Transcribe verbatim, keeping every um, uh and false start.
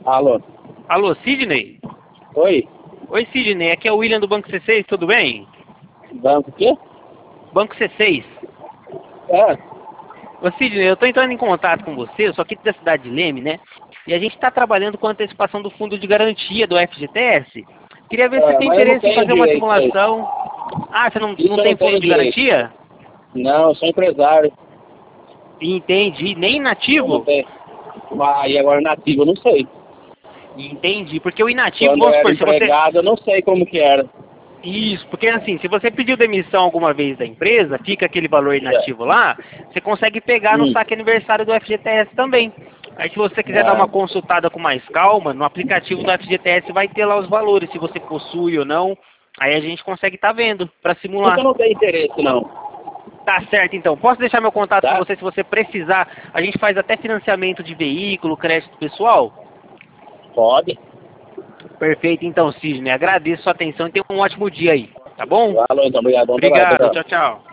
Alô? Alô, Sidney? Oi? Oi, Sidney, aqui é o William do Banco C seis, tudo bem? Banco o quê? Banco C seis. É. Ô, Sidney, eu estou entrando em contato com você, eu sou aqui da cidade de Leme, né? E a gente está trabalhando com a antecipação do fundo de garantia do F G T S. Queria ver se você É, tem mas eu não interesse em tenho fazer uma direito a isso. simulação. Ah, você não, Isso não eu tem não tenho fundo de direito. garantia? Não, eu sou empresário. Entendi. Nem Eu não inativo? tenho. Ah, e agora nativo, eu não sei. Entendi. Porque o inativo, Quando eu vamos era supor, se você... empregado, eu não sei como que era. Isso, porque assim, se você pediu demissão alguma vez da empresa, fica aquele valor inativo lá, você consegue pegar no Hum. saque aniversário do F G T S também. Aí se você quiser dar Ah, uma consultada com mais calma, no aplicativo do F G T S vai ter lá os valores, se você possui ou não. Aí a gente consegue estar vendo, para porque simular. eu não tenho interesse, não. Tá certo então. Posso deixar meu contato com Tá? você se você precisar? A gente faz até financiamento de veículo, crédito pessoal. Pode. Perfeito então, Sidney. Agradeço a sua atenção e tenha um ótimo dia aí. Tá bom? Valeu, então, obrigado. Bom trabalho. Obrigado. Tchau. Tchau, tchau.